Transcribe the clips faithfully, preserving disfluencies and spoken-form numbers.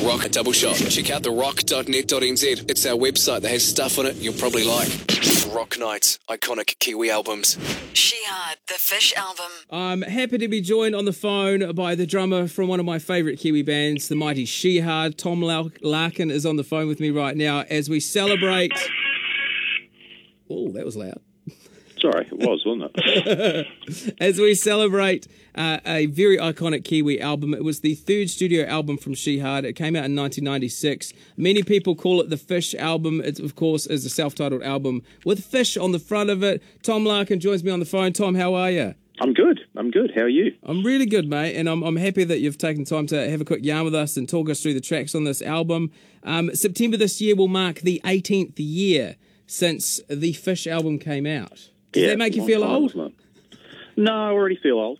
Rock Double Shot. Check out the rock dot net dot n z. It's our website that has stuff on it you'll probably like. Rock Nights, iconic Kiwi albums. Shihad, the Fish album. I'm happy to be joined on the phone by the drummer from one of my favourite Kiwi bands, the mighty Shihad. Tom Larkin is on the phone with me right now as we celebrate... Oh, that was loud. Sorry, it was, wasn't it? As we celebrate uh, a very iconic Kiwi album. It was the third studio album from Shihad. It came out in nineteen ninety-six. Many people call it the Fish album. It, of course, is a self-titled album with fish on the front of it. Tom Larkin joins me on the phone. Tom, how are you? I'm good. I'm good. How are you? I'm really good, mate, and I'm, I'm happy that you've taken time to have a quick yarn with us and talk us through the tracks on this album. Um, September this year will mark the eighteenth year since the Fish album came out. Does yeah, that make you feel time, old? No, I already feel old.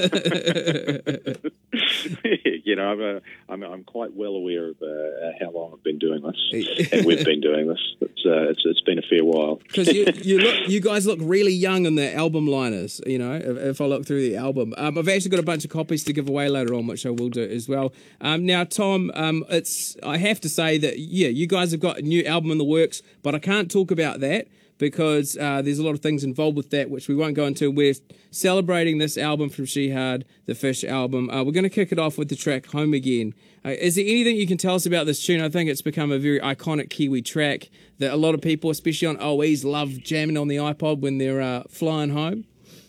you know, I'm, uh, I'm I'm quite well aware of uh, how long I've been doing this, and we've been doing this. It's uh, it's, it's been a fair while. Because you you look, you guys look really young in the album liners. You know, if, if I look through the album, um, I've actually got a bunch of copies to give away later on, which I will do as well. Um, now, Tom, um, it's I have to say that yeah, you guys have got a new album in the works, but I can't talk about that, because uh, there's a lot of things involved with that, which we won't go into. We're celebrating this album from Shihad, the Fish album. Uh, we're going to kick it off with the track Home Again. Uh, is there anything you can tell us about this tune? I think it's become a very iconic Kiwi track that a lot of people, especially on O Es, love jamming on the iPod when they're uh, flying home.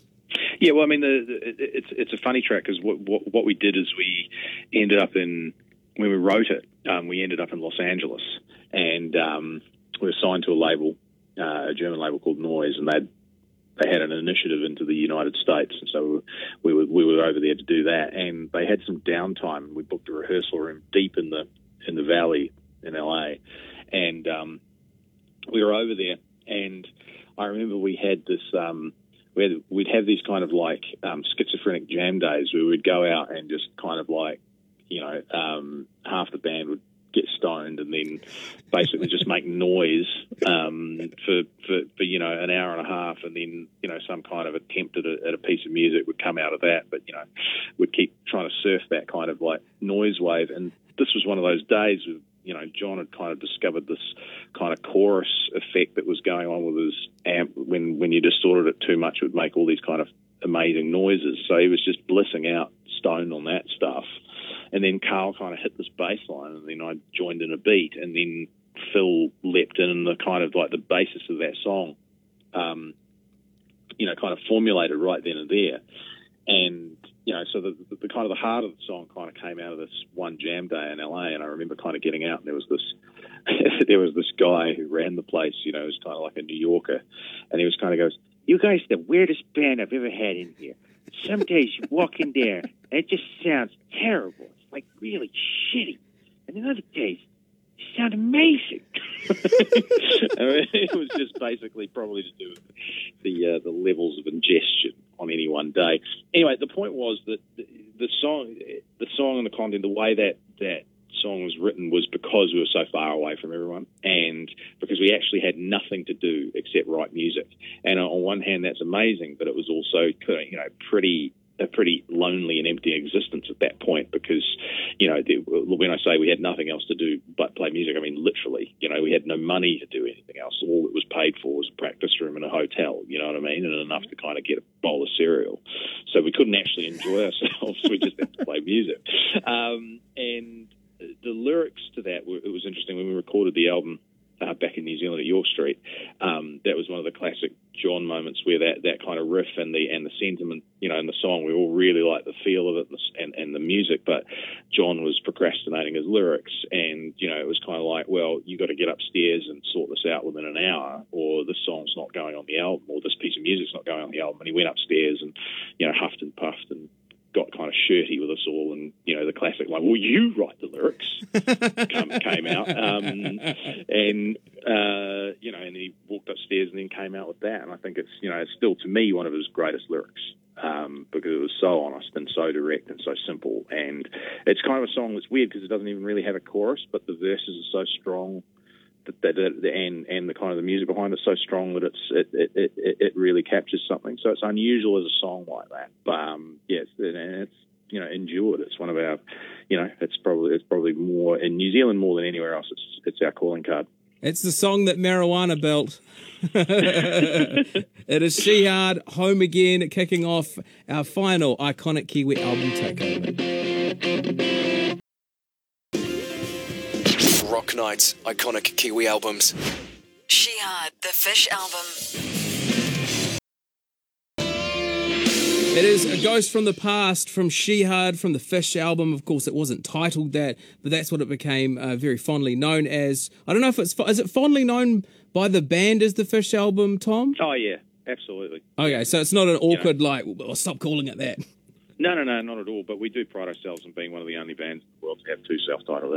Yeah, well, I mean, the, the, it's it's a funny track because what, what, what we did is we ended up in, when we wrote it, um, we ended up in Los Angeles, and um, we were signed to a label, Uh, a German label called Noise, and they they had an initiative into the United States, and so we were we were over there to do that. And they had some downtime. We booked a rehearsal room deep in the in the valley in L A, and um, we were over there. And I remember we had this um, we had, we'd have these kind of like um, schizophrenic jam days where we'd go out and just kind of like, you know, um, half the band would get stoned and then basically just make noise um, for, for, for, you know, an hour and a half, and then, you know, some kind of attempt at a, at a piece of music would come out of that. But, you know, we'd keep trying to surf that kind of like noise wave. And this was one of those days with, you know, John had kind of discovered this kind of chorus effect that was going on with his amp. When, when you distorted it too much, it would make all these kind of amazing noises. So he was just blissing out stoned on that stuff. And then Carl kind of hit this bass line, and then I joined in a beat, and then Phil leapt in, and the kind of like the basis of that song, um, you know, kind of formulated right then and there. And, you know, so the, the, the kind of the heart of the song kind of came out of this one jam day in L A, and I remember kind of getting out, and there was this, there was this guy who ran the place, you know, he was kind of like a New Yorker, and he was kind of goes, "You guys are the weirdest band I've ever had in here. Some days you walk in there, and it just sounds terrible. Like really shitty, and then other days you sound amazing." I mean, it was just basically probably to do with the uh, the levels of ingestion on any one day. Anyway, the point was that the, the song, the song and the content, the way that that song was written was because we were so far away from everyone, and because we actually had nothing to do except write music. And on one hand, that's amazing, but it was also, you know, pretty. a pretty lonely and empty existence at that point, because, you know, the, when I say we had nothing else to do but play music, I mean literally, you know, we had no money to do anything else. All it was paid for was a practice room in a hotel, you know what I mean, and enough to kind of get a bowl of cereal. So we couldn't actually enjoy ourselves. We just had to play music. Um, and the lyrics to that, were, it was interesting when we recorded the album Uh, back in New Zealand at York Street. Um, that was one of the classic John moments where that, that kind of riff and the and the sentiment, you know, in the song, we all really liked the feel of it and the, and, and the music, but John was procrastinating his lyrics, and, you know, it was kind of like, well, you got to get upstairs and sort this out within an hour, or this song's not going on the album, or this piece of music's not going on the album. And he went upstairs and, you know, huffed and puffed and got kind of shirty with us all, and, you know, the classic like, "Well, you write the lyrics," come, came out, um, and uh, you know, and he walked upstairs and then came out with that. And I think it's, you know, it's still to me one of his greatest lyrics, um, because it was so honest and so direct and so simple. And it's kind of a song that's weird because it doesn't even really have a chorus, but the verses are so strong. That, that, that, and and the kind of the music behind it is so strong that it's it, it, it, it really captures something. So it's unusual as a song like that. But um, yes, and it's you know, endured. It's one of our, you know, it's probably it's probably more in New Zealand more than anywhere else. It's it's our calling card. It's the song that Marijuana built. It is She Hard, Home Again, kicking off our final iconic Kiwi album takeover. Rock Nights, iconic Kiwi albums. She Hard, the Fish album. It is A Ghost from the Past from She Hard from the Fish album. Of course, it wasn't titled that, but that's what it became uh, very fondly known as. I don't know if it's, is it fondly known by the band as the Fish album, Tom? Oh, yeah, absolutely. Okay, so it's not an awkward, you know, like, well, stop calling it that. No, no, no, not at all. But we do pride ourselves on being one of the only bands in the world to have two self-titled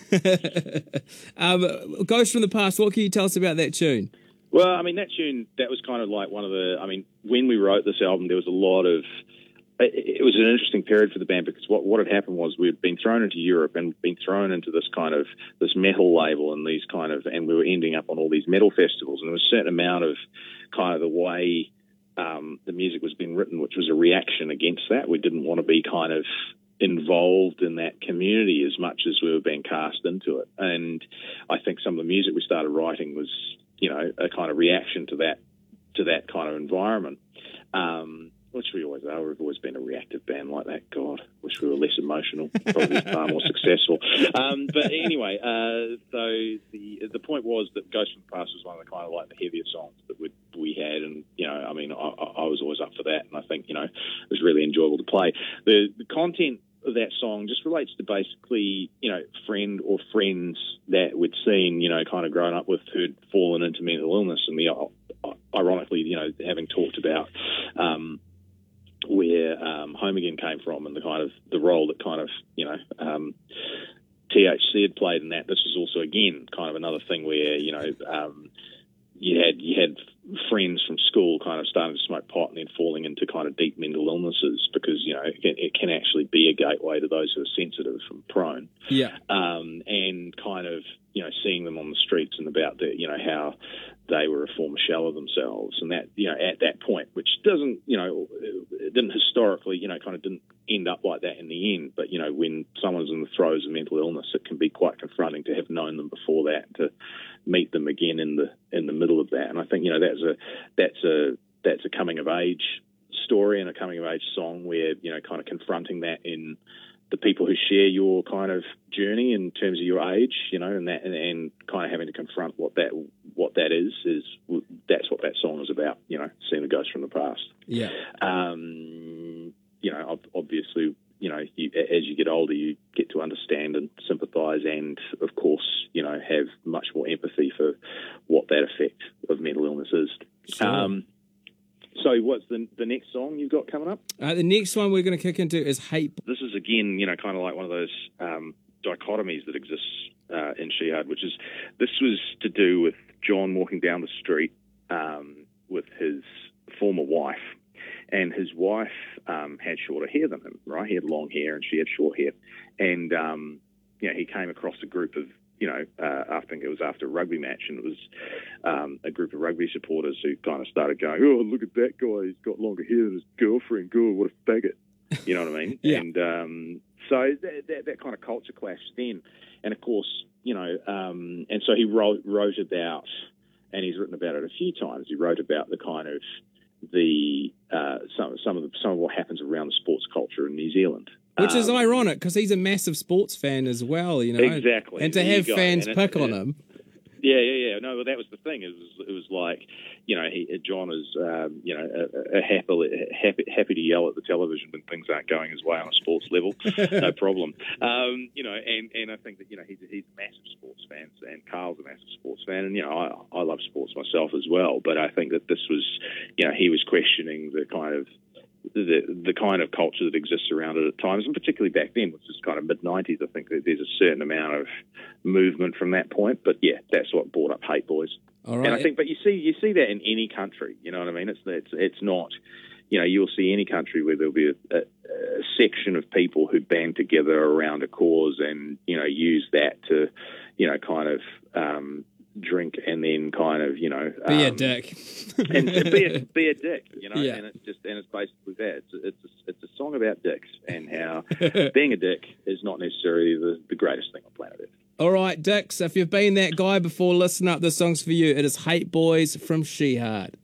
albums. um, Ghost from the Past, what can you tell us about that tune? Well, I mean, that tune, that was kind of like one of the, I mean, when we wrote this album, there was a lot of, it, it was an interesting period for the band because what, what had happened was we'd been thrown into Europe and been thrown into this kind of, this metal label and these kind of, and we were ending up on all these metal festivals, and there was a certain amount of kind of the way um, the music was being written, which was a reaction against that. We didn't want to be kind of involved in that community as much as we were being cast into it. And I think some of the music we started writing was, you know, a kind of reaction to that, to that kind of environment, um, which we always are. We've always been a reactive band like that. God, wish we were less emotional, probably far more successful. Um, but anyway, uh, so the the point was that Ghost from the Past was one of the kind of like the heavier songs that we we had, and you know, I mean, I, I was always up for that, and I think, you know, it was really enjoyable to play. The the content of that song just relates to basically, you know, friend or friends that we'd seen, you know, kind of grown up with who'd fallen into mental illness. And the, uh, ironically, you know, having talked about um, where um, Home Again came from and the kind of the role that kind of, you know, um, T H C had played in that, this is also, again, kind of another thing where, you know, um, you had you had friends from school kind of starting to smoke pot and then falling into kind of deep mental illnesses because, you know, it can, it can actually be a gateway to those who are sensitive and prone. Yeah. Um, and kind of, you know, seeing them on the streets and about the, you know, how they were a former shell of themselves. And that, you know, at that point, which doesn't, you know, it didn't historically, you know, kind of didn't end up like that in the end. But, you know, when someone's in the throes of mental illness, it can be quite confronting to have known them before that, to meet them again in the in the middle of that. And I think, you know, that's a that's a that's a coming of age story and a coming of age song where, you know, kind of confronting that in the people who share your kind of journey in terms of your age, you know, and that and, and kind of having to confront what that what that is is that's what that song is about, you know, seeing the ghost from the past. Yeah. Um, you know, obviously, you know, you, as you get older, you get to understand and sympathise, and of course, you know, have much more empathy for what that effect of mental illness is. Sure. Um, so, what's the the next song you've got coming up? Uh, the next one we're going to kick into is Hate. This is again, you know, kind of like one of those um, dichotomies that exists uh, in She Hard, which is this was to do with John walking down the street um, with his former wife. And his wife um, had shorter hair than him, right? He had long hair and she had short hair. And, um, you know, he came across a group of, you know, uh, I think it was after a rugby match, and it was um, a group of rugby supporters who kind of started going, oh, look at that guy, he's got longer hair than his girlfriend, God, what a faggot. You know what I mean? Yeah. And um, so that, that, that kind of culture clash then. And, of course, you know, um, and so he wrote, wrote about, and he's written about it a few times, he wrote about the kind of, the uh, some some of the, some of what happens around the sports culture in New Zealand, which is um, ironic because he's a massive sports fan as well, you know. Exactly, and to there have fans and pick it, on it, him. Yeah, yeah, yeah. No, but that was the thing. It was, it was like, you know, he, John is, um, you know, a, a happy, happy, happy to yell at the television when things aren't going his way on a sports level. No problem. Um, you know, and, and I think that, you know, he's, he's a massive sports fan, and Carl's a massive sports fan, and, you know, I, I love sports myself as well. But I think that this was, you know, he was questioning the kind of, the the kind of culture that exists around it at times, and particularly back then, which is kind of mid nineties. I think that there's a certain amount of movement from that point. But yeah, that's what brought up Hate Boys. All right. And I think, but you see, you see that in any country. You know what I mean? It's it's it's not, you know, you'll see any country where there'll be a, a, a section of people who band together around a cause and, you know, use that to, you know, kind of um, drink and then kind of, you know, Be um, a dick. and, and be a be a dick, you know. Yeah. And it's just and it's basically that. It's a, it's a, it's a song about dicks and how being a dick is not necessarily the, the greatest thing on planet Earth. All right, Dix, if you've been that guy before, listen up. This song's for you. It is Hate Boys from Shehard.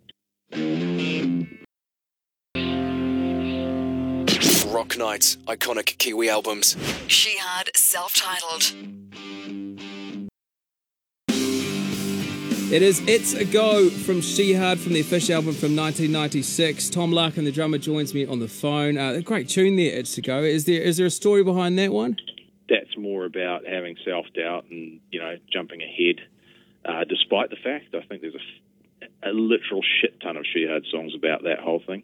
Rock Nights, iconic Kiwi albums. Shehard, self-titled. It is It's a Go from Shehard from the Fish album from nineteen ninety-six. Tom Larkin, the drummer, joins me on the phone. Uh, a great tune there, It's a Go. Is there is there a story behind that one? That's more about having self-doubt and, you know, jumping ahead, uh, despite the fact I think there's a, a literal shit ton of Shehard songs about that whole thing.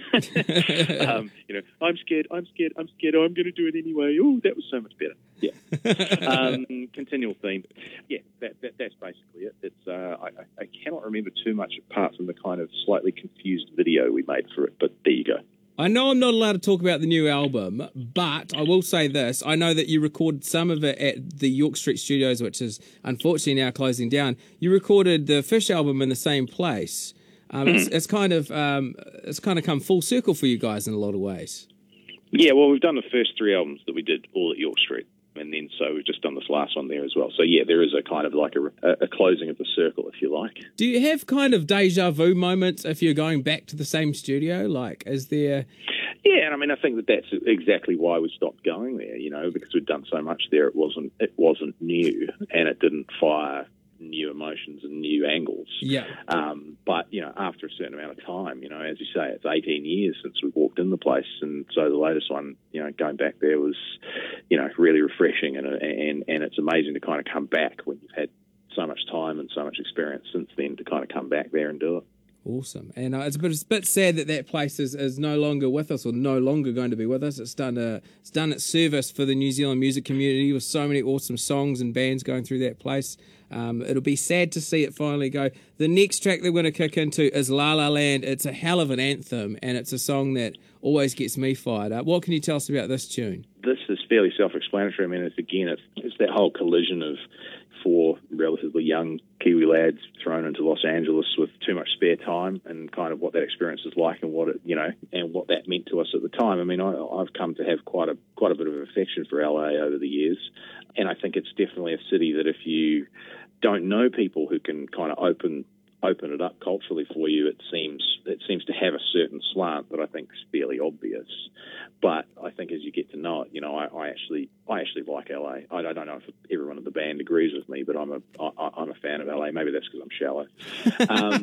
um, you know, I'm scared, I'm scared, I'm scared, oh, I'm going to do it anyway. Oh, that was so much better. Yeah. um, continual theme. Yeah, that, that, that's basically it. It's uh, I, I cannot remember too much apart from the kind of slightly confused video we made for it, but there you go. I know I'm not allowed to talk about the new album, but I will say this. I know that you recorded some of it at the York Street Studios, which is unfortunately now closing down. You recorded the Fish album in the same place. Um, it's, it's kind of um, it's kind of come full circle for you guys in a lot of ways. Yeah, well, we've done the first three albums that we did all at York Street. And then so we've just done this last one there as well. So, yeah, there is a kind of like a, a closing of the circle, if you like. Do you have kind of deja vu moments if you're going back to the same studio? Like, is there... Yeah, and I mean, I think that that's exactly why we stopped going there, you know, because we'd done so much there. It wasn't it wasn't new, and it didn't fire new emotions and new angles. Yeah. Um, but, you know, after a certain amount of time, you know, as you say, it's eighteen years since we walked in the place. And so the latest one, you know, going back there was, you know, really refreshing. And, and, and it's amazing to kind of come back when you've had so much time and so much experience since then to kind of come back there and do it. Awesome. And uh, it's, a bit, it's a bit sad that that place is, is no longer with us or no longer going to be with us. It's done a, it's done its service for the New Zealand music community with so many awesome songs and bands going through that place. Um, it'll be sad to see it finally go. The next track that we're going to kick into is La La Land. It's a hell of an anthem, and it's a song that always gets me fired up. What can you tell us about this tune? This is fairly self-explanatory. I mean, it's again, it's, it's that whole collision of four relatively young Kiwi lads thrown into Los Angeles with too much spare time, and kind of what that experience is like, and what it, you know, and what that meant to us at the time. I mean, I, I've come to have quite a quite a bit of affection for L A over the years, and I think it's definitely a city that if you don't know people who can kind of open open it up culturally for you, it seems it seems to have a certain slant that I think is fairly obvious. But I think as you get to know it, you know, I, I actually I actually like L A. I, I don't know if everyone in the band agrees with me, but I'm a I, I'm a fan of L A. Maybe that's because I'm shallow. Um,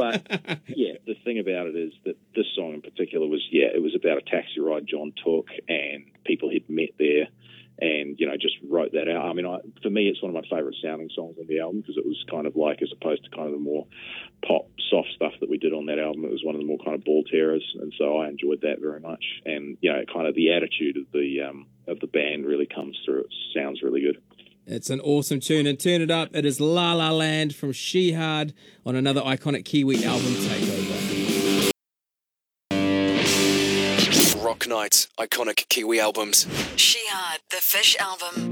but yeah, the thing about it is that this song in particular was yeah, it was about a taxi ride John took and people he'd met there. And, you know, just wrote that out. I mean, I, for me, it's one of my favourite sounding songs on the album because it was kind of like, as opposed to kind of the more pop, soft stuff that we did on that album, it was one of the more kind of ball terrors. And so I enjoyed that very much. And, you know, kind of the attitude of the um, of the band really comes through. It sounds really good. It's an awesome tune. And turn it up. It is La La Land from Shehard on another iconic Kiwi album takeover. Rock Nights, iconic Kiwi albums. Shehard, the Fish album.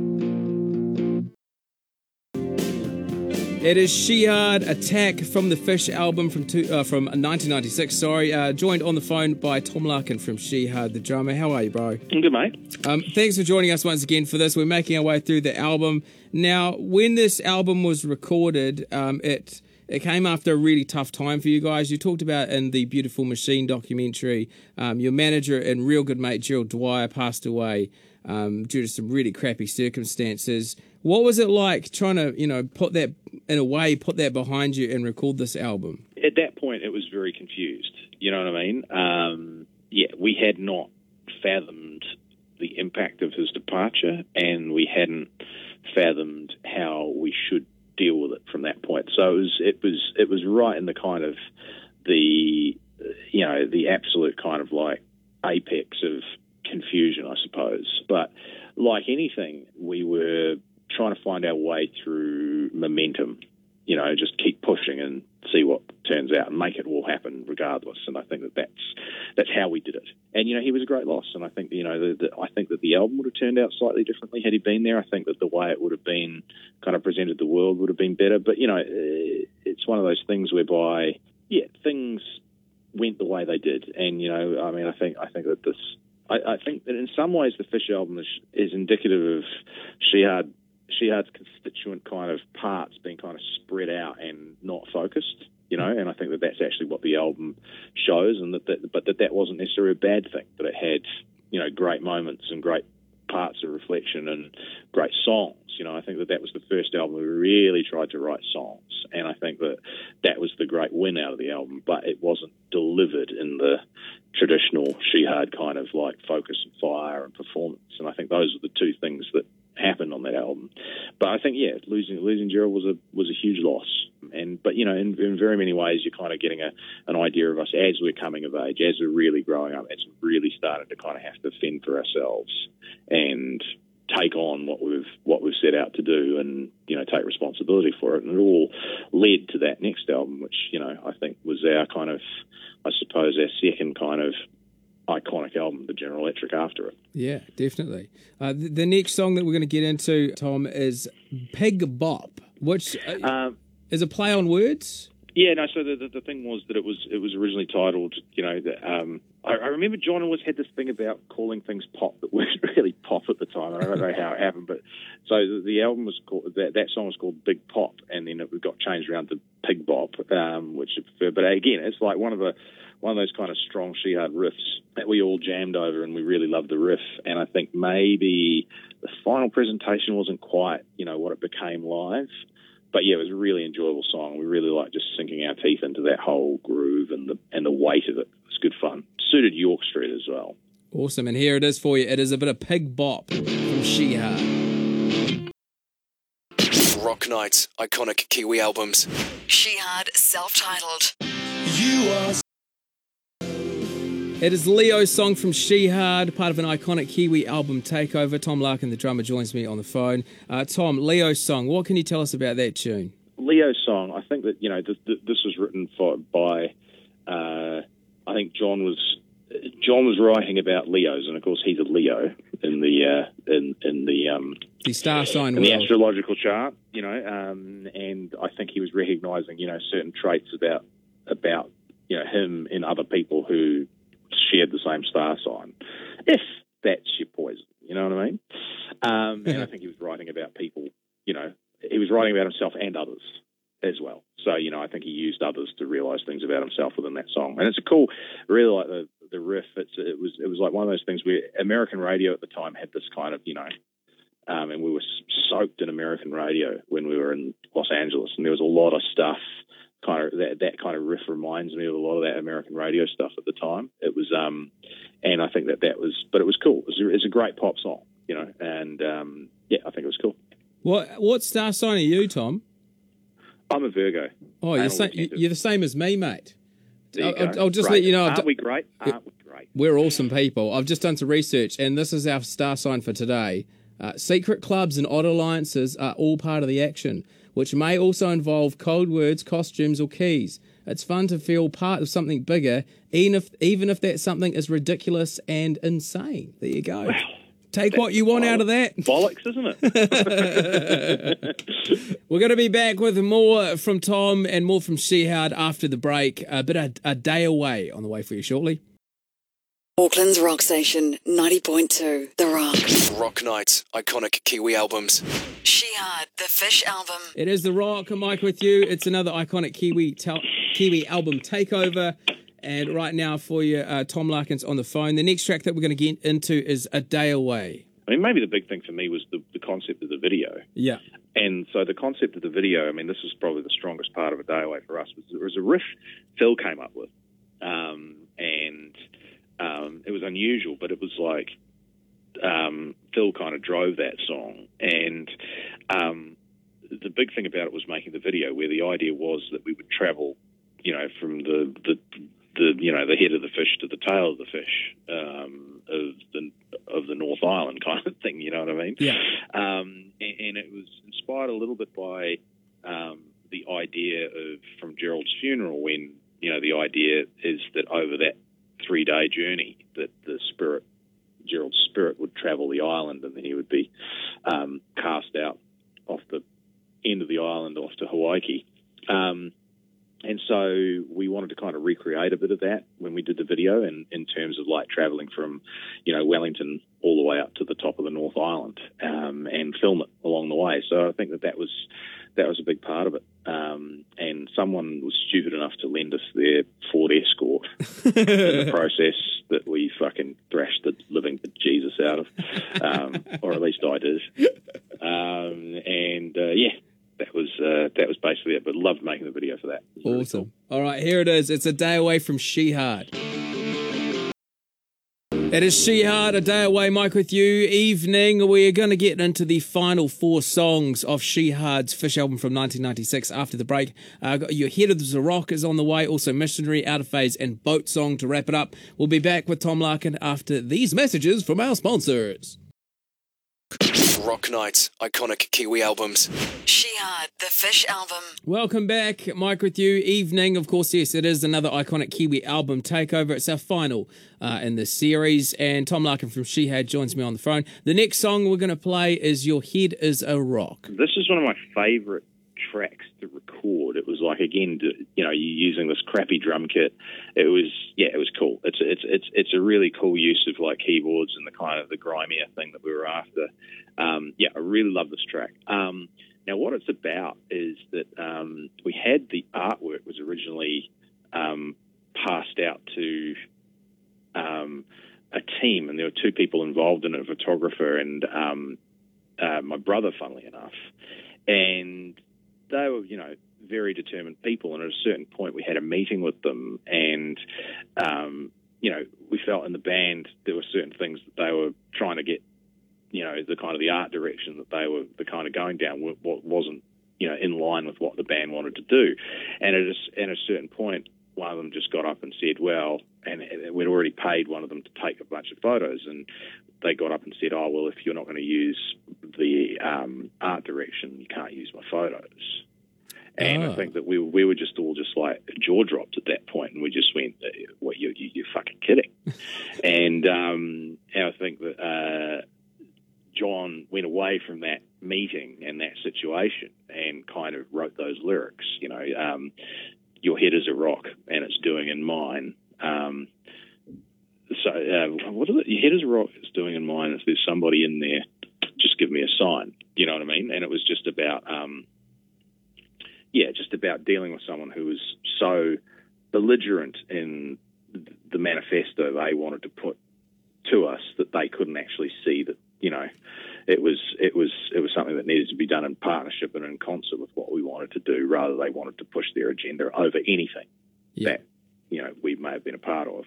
It is Shehard, Attack from the Fish album from two, uh, from nineteen ninety-six. Sorry, uh, joined on the phone by Tom Larkin from Shehard, the drummer. How are you, bro? I'm good, mate. Um, thanks for joining us once again for this. We're making our way through the album. Now, when this album was recorded, um, it... It came after a really tough time for you guys. You talked about in the Beautiful Machine documentary, um, your manager and real good mate Gerald Dwyer passed away um, due to some really crappy circumstances. What was it like trying to, you know, put that, in a way, put that behind you and record this album? At that point, it was very confused. You know what I mean? Um, yeah, we had not fathomed the impact of his departure, and we hadn't fathomed how we should deal with it from that point. So it was it was it was right in the kind of the you know the absolute kind of like apex of confusion, I suppose. But like anything, we were trying to find our way through momentum. You know, just keep pushing and see what turns out and make it all happen regardless. And I think that that's that's how we did it. and you know, he was a great loss. And I think you know, the, the, I think that the album would have turned out slightly differently had he been there. I think that the way it would have been kind of presented to the world would have been better. But you know, it's one of those things whereby, yeah, things went the way they did. And you know, I mean, I think I think that this, I, I think that in some ways the Fish album is, is indicative of Shihad. Shihad's constituent kind of parts being kind of spread out and not focused, you know, and I think that that's actually what the album shows, and that, that but that that wasn't necessarily a bad thing, that it had, you know, great moments and great parts of reflection and great songs. You know, I think that that was the first album we really tried to write songs, and I think that that was the great win out of the album, but it wasn't delivered in the traditional Shihad kind of like focus and fire and performance, and I think those are the two things that happened on that album. But I think, yeah, losing losing Gerald was a was a huge loss. And but you know, in, in very many ways, you're kind of getting a an idea of us as we're coming of age, as we're really growing up, as we're really started to kind of have to fend for ourselves and take on what we've what we've set out to do, and you know, take responsibility for it. And it all led to that next album, which you know I think was our kind of, I suppose, our second kind of iconic album, the General Electric, after it. Yeah, definitely. Uh, the, the next song that we're going to get into, Tom, is Pig Bop, which uh, Um, is a play on words. Yeah, no. So the, the the thing was that it was it was originally titled, you know, the, um, I, I remember John always had this thing about calling things pop that weren't really pop at the time. I don't know how it happened, but so the, the album was called that that song was called Big Pop, and then it got changed around to Pig Bop, um, which but again, it's like one of the one of those kind of strong Shihad riffs that we all jammed over, and we really loved the riff. And I think maybe the final presentation wasn't quite, you know, what it became live. But yeah, it was a really enjoyable song. We really liked just sinking our teeth into that whole groove and the and the weight of it. It was good fun. Suited York Street as well. Awesome, and here it is for you. It is a bit of Pig Bop from Shihad. Rock Nights, iconic Kiwi albums. Shihad self-titled. You are It is Leo's song from Shihad, part of an iconic Kiwi album takeover. Tom Larkin, the drummer, joins me on the phone. Uh, Tom, Leo's song, what can you tell us about that tune? Leo's song, I think that, you know, th- th- this was written for by, uh, I think John was John was writing about Leos, and of course he's a Leo in the uh, in in the um, The star sign in the world. astrological chart, you know, um, and I think he was recognising, you know, certain traits about about you know him in other people who shared the same star sign, if that's your poison, you know what I mean? Um, and I think he was writing about people, you know, he was writing about himself and others as well. So, you know, I think he used others to realise things about himself within that song. And it's a cool, really like the, the riff. It's, it was it was like one of those things where American radio at the time had this kind of, you know, um, and we were soaked in American radio when we were in Los Angeles, and there was a lot of stuff. Kind of that, that kind of riff reminds me of a lot of that American radio stuff at the time. It was, um, and I think that that was, but it was cool. It was, a, it's a great pop song, you know, and um, yeah, I think it was cool. What what star sign are you, Tom? I'm a Virgo. Oh, you're, Anal sa- retentive. you're the same as me, mate. There you I'll, go. I'll just Great. let you know. I've Aren't d- we great? Aren't we great? We're awesome people. I've just done some research, and this is our star sign for today. Uh, secret clubs and odd alliances are all part of the action, which may also involve code words, costumes, or keys. It's fun to feel part of something bigger, even if even if that something is ridiculous and insane. There you go. Wow. Take what you want out of that. Bollocks, isn't it? We're going to be back with more from Tom and more from Shihad after the break. A bit of a day away on the way for you shortly. Auckland's Rock Station, ninety point two, The Rock. Rock Nights, iconic Kiwi albums. Shihad, the Fish album. It is The Rock, Mike with you. It's another iconic Kiwi tel- Kiwi album takeover. And right now for you, uh, Tom Larkin's on the phone. The next track that we're going to get into is A Day Away. I mean, maybe the big thing for me was the, the concept of the video. Yeah. And so the concept of the video, I mean, this is probably the strongest part of A Day Away for us, was there was a riff Phil came up with. Um, and um, it was unusual, but it was like um, Phil kind of drove that song. And um, the big thing about it was making the video, where the idea was that we would travel, you know, from the, the, the you know, the head of the fish to the tail of the fish um, of the of the North Island kind of thing, you know what I mean? Yeah. Um, and, and it was inspired a little bit by um, the idea of from Gerald's funeral, when, you know, the idea is that over that three-day journey that the spirit, Gerald's spirit, would travel the island, and then he would be um, cast out off the end of the island off to Hawaii. Um, and so we wanted to kind of recreate a bit of that when we did the video, and in terms of like traveling from, you know, Wellington all the way up to the top of the North Island, um, and film it along the way. So I think that that was that was a big part of it. Um, and someone was stupid enough to lend us their Ford Escort in the process that we fucking thrashed the living Jesus out of, um, or at least I did. Um, and uh, yeah. That was uh, that was basically it, but loved making the video for that. Really awesome. Cool. All right, here it is. It's a day away from Shehad. It is Shehad, a day away. Mike with you. Evening. We're going to get into the final four songs of Shehad's Fish album from nineteen ninety-six after the break. Uh, got Your Head is a Rock is on the way. Also Missionary, Out of Phase, and Boat Song to wrap it up. We'll be back with Tom Larkin after these messages from our sponsors. Rock Nights, iconic Kiwi albums. Shehad, the Fish album. Welcome back, Mike with you. Evening, of course, yes, it is another iconic Kiwi album takeover. It's our final uh, in this series, and Tom Larkin from Shehad joins me on the phone. The next song we're going to play is Your Head is a Rock. This is one of my favourite tracks to record. It was like, again, you know, you using this crappy drum kit. It was, yeah, it was cool. It's it's it's it's a really cool use of like keyboards and the kind of the grimier thing that we were after. Um, yeah, I really love this track. Um, now, what it's about is that um, we had the artwork was originally um, passed out to um, a team, and there were two people involved in it, a photographer and um, uh, my brother, funnily enough, and they were, you know, very determined people, and at a certain point we had a meeting with them, and, um, you know, we felt in the band there were certain things that they were trying to get, you know, the kind of the art direction that they were the kind of going down what wasn't, you know, in line with what the band wanted to do. And at a, at a certain point, one of them just got up and said, well, and, and we'd already paid one of them to take a bunch of photos, and they got up and said, oh, well, if you're not going to use the um, art direction, you can't use my photos. And oh. I think that we we were just all just like jaw dropped at that point, and we just went, "What you you you're fucking kidding?" and um, and I think that uh, John went away from that meeting and that situation and kind of wrote those lyrics. You know, um, your head is a rock, and it's doing in mine. Um, so uh, what is it? Your head is a rock, it's doing in mine. If there's somebody in there, just give me a sign. You know what I mean? And it was just about. Um, Yeah, just about dealing with someone who was so belligerent in the manifesto they wanted to put to us that they couldn't actually see that, you know, it was it was it was something that needed to be done in partnership and in concert with what we wanted to do, rather they wanted to push their agenda over anything yeah. that, you know, we may have been a part of.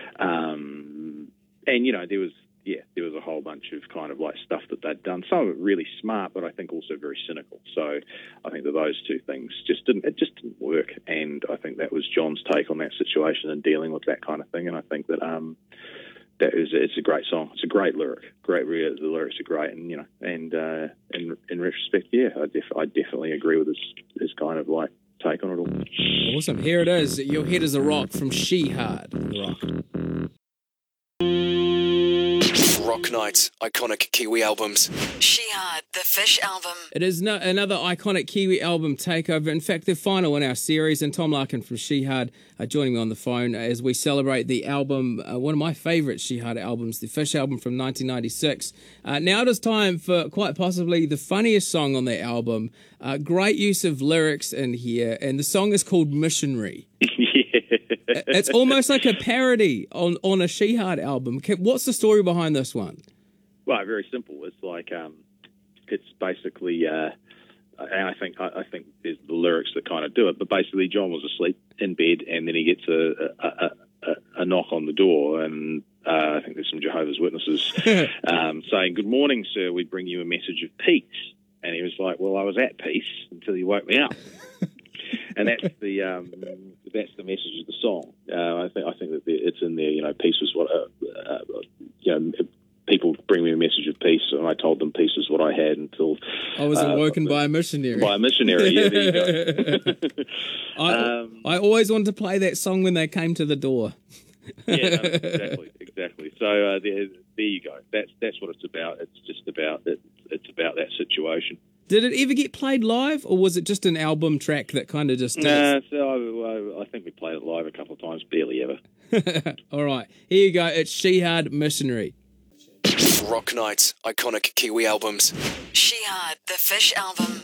Um, and, you know, there was yeah, there was a whole bunch of kind of like stuff that they'd done. Some of it really smart, but I think also very cynical. So I think that those two things just didn't, it just didn't work. And I think that was John's take on that situation and dealing with that kind of thing. And I think that um, that is, it's a great song. It's a great lyric. Great, the lyrics are great. And, you know, and uh, in, in retrospect, yeah, I, def- I definitely agree with his, his kind of like take on it all. Awesome. Here it is. Your Head is a Rock from Shehad. Rock. Rock Nights, iconic Kiwi albums. Shehad, the Fish album. It is no, another iconic Kiwi album takeover. In fact, the final in our series, and Tom Larkin from Shehad uh, joining me on the phone as we celebrate the album, uh, one of my favourite Shehad albums, the Fish album from nineteen ninety-six. Uh, now it is time for quite possibly the funniest song on the album. Uh, great use of lyrics in here, and the song is called Missionary. It's almost like a parody on, on a Shehad album. What's the story behind this one? Well, very simple. It's like um, it's basically, uh, and I think I, I think there's the lyrics that kind of do it. But basically, John was asleep in bed, and then he gets a a, a, a, a knock on the door, and uh, I think there's some Jehovah's Witnesses um, saying, "Good morning, sir. We bring you a message of peace." And he was like, "Well, I was at peace until you woke me up." And that's the um, that's the message of the song. Uh, I think I think that it's in there. You know, peace was what uh, uh, you know. People bring me a message of peace, and I told them peace is what I had until I was awoken uh, by a missionary. By a missionary, yeah. There you go. I, um, I always wanted to play that song when they came to the door. Yeah, no, exactly, exactly. So uh, there, there you go. That's that's what it's about. It's just about it. It's about that situation. Did it ever get played live, or was it just an album track that kind of just... Did Nah, its- so I, I think we played it live a couple of times, barely ever. All right, here you go. It's Shihad Missionary. Rock Nights, iconic Kiwi albums. Shihad, the Fish album.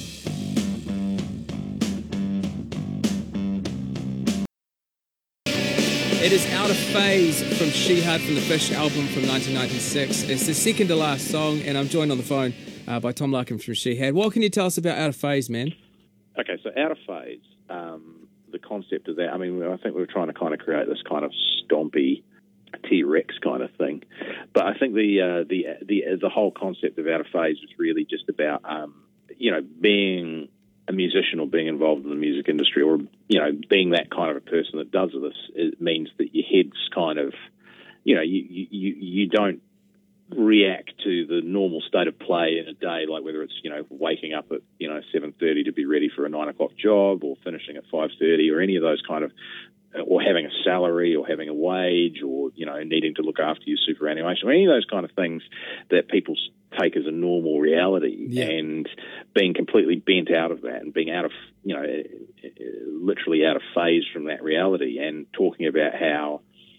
It is Out of Phase from Shihad from the Fish album from nineteen ninety-six. It's the second to last song, and I'm joined on the phone uh, by Tom Larkin from Shihad. What can you tell us about Out of Phase, man? Okay, so Out of Phase, um, the concept of that, I mean, I think we were trying to kind of create this kind of stompy T-Rex kind of thing. But I think the uh, the the the whole concept of Out of Phase was really just about, um, you know, being a musician or being involved in the music industry, or, you know, being that kind of a person that does this. It means that your head's kind of, you know, you you, you don't react to the normal state of play in a day, like whether it's, you know, waking up at, you know, seven thirty to be ready for a nine o'clock job, or finishing at five thirty, or any of those kind of, or having a salary, or having a wage, or, you know, needing to look after your superannuation, or any of those kind of things that people take as a normal reality, Yeah. and being completely bent out of that, and being out of, you know, literally out of phase from that reality, and talking about how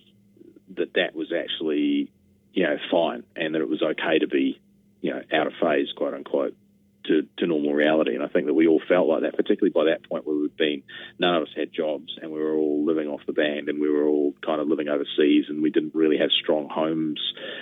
that that was actually, you know, fine, and that it was okay to be, you know, out of phase, quote unquote, to, to normal reality. And I think that we all felt like that, particularly by that point where we'd been, none of us had jobs, and we were all living off the band, and we were all kind of living overseas, and we didn't really have strong homes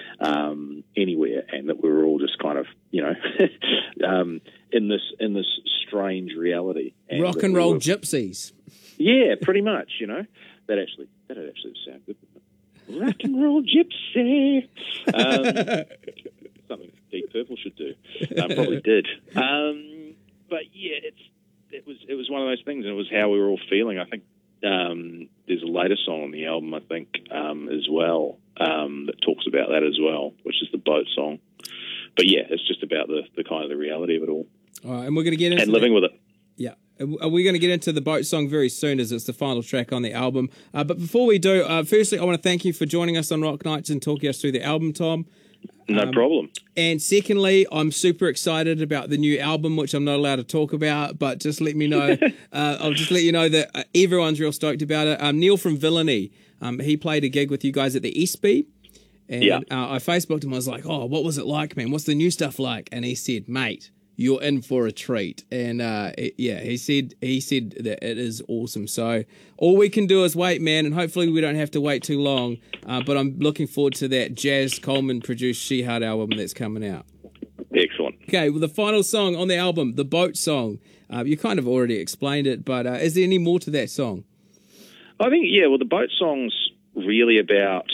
um, anywhere, and that we were all just kind of, you know, um, in this in this strange reality. And Rock that and we roll were- gypsies. Yeah, pretty much, you know. That actually, that would actually sound good. Rock and roll gypsy. Um, something Deep Purple should do. Um, probably did. Um, but yeah, it's it was it was one of those things, and it was how we were all feeling. I think um, there's a later song on the album, I think, um, as well, um, that talks about that as well, which is the boat song. But yeah, it's just about the, the kind of the reality of it all, All right, and we're going to get into and living that. with it. Yeah. Are we going to get into the boat song very soon, as it's the final track on the album? Uh, but before we do, uh, firstly, I want to thank you for joining us on Rock Nights and talking us through the album, Tom. No Um, problem. And secondly, I'm super excited about the new album, which I'm not allowed to talk about, but just let me know. uh, I'll just let you know that uh, everyone's real stoked about it. Um, Neil from Villainy, um, he played a gig with you guys at the S B. And Yeah. uh, I Facebooked him. I was like, oh, what was it like, man? What's the new stuff like? And he said, mate, you're in for a treat. And uh, it, yeah, he said he said that it is awesome. So all we can do is wait, man, and hopefully we don't have to wait too long. Uh, but I'm looking forward to that Jazz Coleman produced Shihad album that's coming out. Excellent. Okay, well, the final song on the album, the boat song. Uh, you kind of already explained it, but uh, is there any more to that song? I think, yeah, well, the boat song's really about,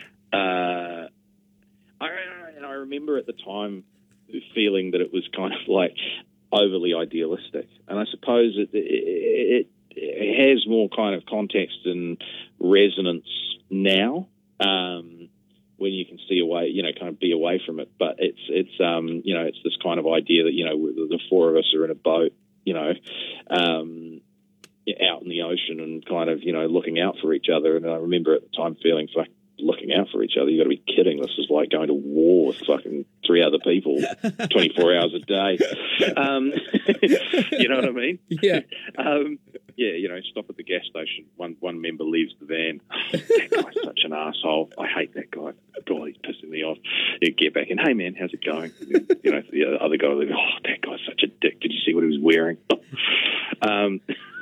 uh, I, I remember at the time feeling that it was kind of like overly idealistic. And I suppose it, it, it has more kind of context and resonance now, um, when you can see away, you know, kind of be away from it. But it's, it's um, you know, it's this kind of idea that, you know, the four of us are in a boat, you know, um, out in the ocean and kind of, you know, looking out for each other. And I remember at the time feeling like, looking out for each other, you got to be kidding. This is like going to war with fucking three other people twenty-four hours a day. Um, you know what I mean? Yeah. Um, yeah, you know, stop at the gas station. One one member leaves the van. Oh, that guy's such an asshole. I hate that guy. God, he's pissing me off. You get back in. Hey, man, how's it going? You know, the other guy leaves. Oh, that guy's such a dick. Did you see what he was wearing? Um,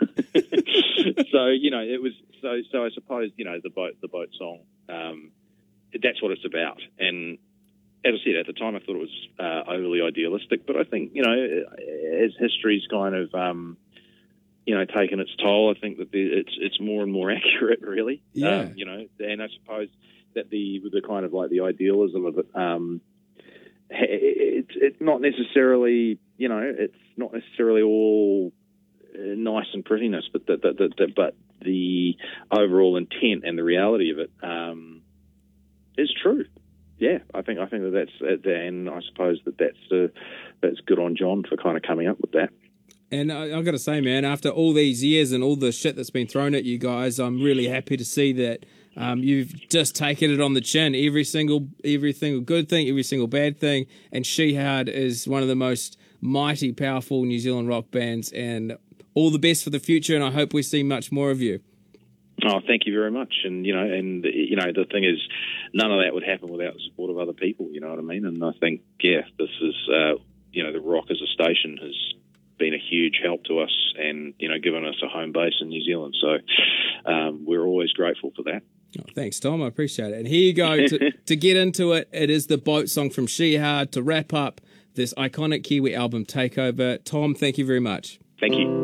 so you know, it was so. So I suppose you know the boat, the boat song. Um, that's what it's about. And as I said at the time, I thought it was uh, overly idealistic. But I think you know, as history's kind of um, you know taken its toll, I think that the, it's it's more and more accurate, really. Yeah. Um, you know, and I suppose that the the kind of like the idealism of it. Um, it's it's not necessarily you know it's not necessarily all uh, nice and prettiness, but the, the, the, the but the overall intent and the reality of it um, is true. Yeah, I think I think that that's uh, and I suppose that that's uh, that's good on John for kind of coming up with that. And I, I've got to say, man, after all these years and all the shit that's been thrown at you guys, I'm really happy to see that Um, you've just taken it on the chin. Every single, every single good thing, every single bad thing. And Shihad is one of the most mighty, powerful New Zealand rock bands. And all the best for the future. And I hope we see much more of you. Oh, thank you very much. And, you know, and, you know, the thing is, none of that would happen without the support of other people, you know what I mean? And I think, yeah, this is, uh, you know, the Rock as a station has been a huge help to us and, you know, given us a home base in New Zealand. So um, we're always grateful for that. Oh, thanks, Tom. I appreciate it. And here you go. to, to get into it, it is the boat song from Shihad to wrap up this iconic Kiwi album, Takeover. Tom, thank you very much. Thank you.